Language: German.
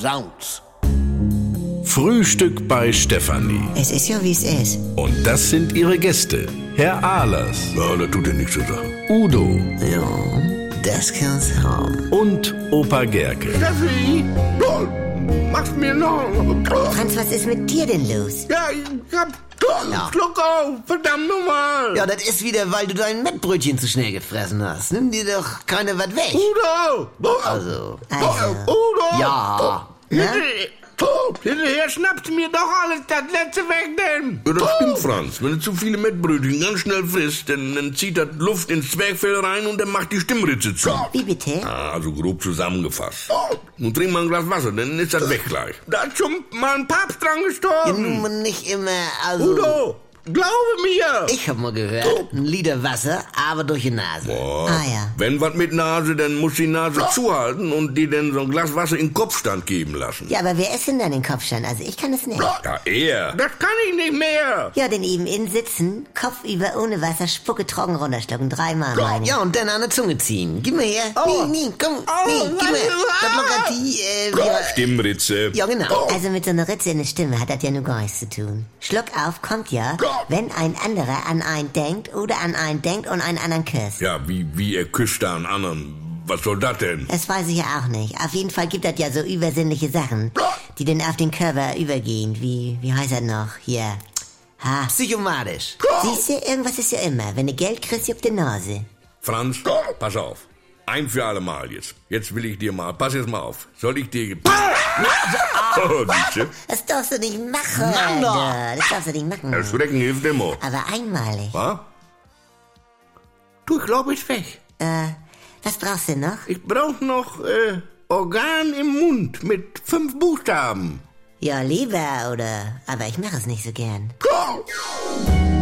Sounds. Frühstück bei Stefanie. Es ist ja, wie es ist. Und das sind ihre Gäste. Herr Ahlers. Ja, das tut ja nichts zur Sache. Udo. Ja, das kann's haben. Und Opa Gerke. Steffi, mach's mir noch. Franz, was ist mit dir denn los? Ja, ich hab Schluck auf, verdammt nochmal. Ja, das ist wieder, weil du dein Mettbrötchen zu schnell gefressen hast. Nimm dir doch keiner was weg. Udo! Also. Udo! Ja. Na? Hinterher schnappst du mir doch alles das letzte weg, denn. Ja, das stimmt, Franz. Wenn du zu viele Mettbrötchen ganz schnell frisst, dann zieht das Luft ins Zwerchfell rein und dann macht die Stimmritze zu. Wie bitte? Ah, also grob zusammengefasst. Nun trink mal ein Glas Wasser, dann ist das weg gleich. Da ist schon mal ein Papst dran Ja, gestorben. nun nicht immer, also. Udo, glaube mir. Ich hab mal gehört, ein Liter Wasser, aber durch die Nase. Boah. Ah ja. Wenn was mit Nase, dann muss die Nase zuhalten und dir dann so ein Glas Wasser in den Kopfstand geben lassen. Ja, aber wer ist denn dann den Kopfstand? Also ich kann es nicht. Ja, er. Das kann ich nicht mehr. Ja, denn eben in sitzen, Kopf über ohne Wasser, Spucke trocken runterschlucken, 3-mal meine ich. Ja, und dann an der Zunge ziehen. Gib mir her. Nee, komm, gib mir. Das lockert die, Stimmritze. Ja, genau. Also mit so einer Ritze in der Stimme hat das ja nur gar nichts zu tun. Schluck auf kommt ja, wenn ein anderer an einen denkt oder an einen denkt und einen anderen küsst. Ja, wie er küsst da einen anderen. Was soll das denn? Das weiß ich ja auch nicht. Auf jeden Fall gibt das ja so übersinnliche Sachen, die dann auf den Körper übergehen. Wie heißt das noch? Hier. Ha. Psychomatisch. Siehst du, irgendwas ist ja immer. Wenn du Geld kriegst, juckt die Nase. Franz, pass auf. Ein für alle Mal jetzt. Jetzt will ich dir mal, pass jetzt mal auf. Soll ich dir... Oh, siehste. Das darfst du nicht machen. Das darfst du nicht machen. Erschrecken hilft immer. Aber einmalig. Was? Du, ich glaube, ist weg. Was brauchst du noch? Ich brauch noch Organ im Mund mit 5 Buchstaben. Ja, lieber, oder? Aber ich mache es nicht so gern.